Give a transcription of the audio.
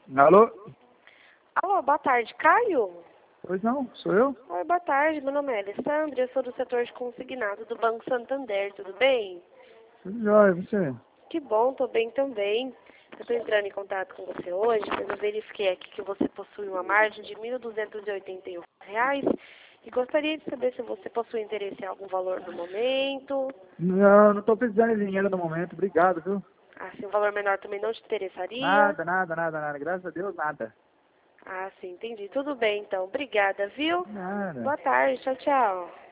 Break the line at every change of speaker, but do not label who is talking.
Alô?
Alô, boa tarde, Caio?
Pois não, sou eu?
Oi, boa tarde, meu nome é Alessandra, eu sou do setor de consignado do Banco Santander, tudo bem?
Tudo jóia, você?
Que bom, tô bem também. Eu estou entrando em contato com você hoje, pois eu verifiquei aqui que você possui uma margem de R$ 1.281 e gostaria de saber se você possui interesse em algum valor no momento.
Não tô precisando de dinheiro no momento, obrigado, viu?
Ah, se um valor menor também não te interessaria?
Nada, graças a Deus, nada.
Ah, sim, entendi. Tudo bem, então. Obrigada, viu?
Nada.
Boa tarde, tchau, tchau.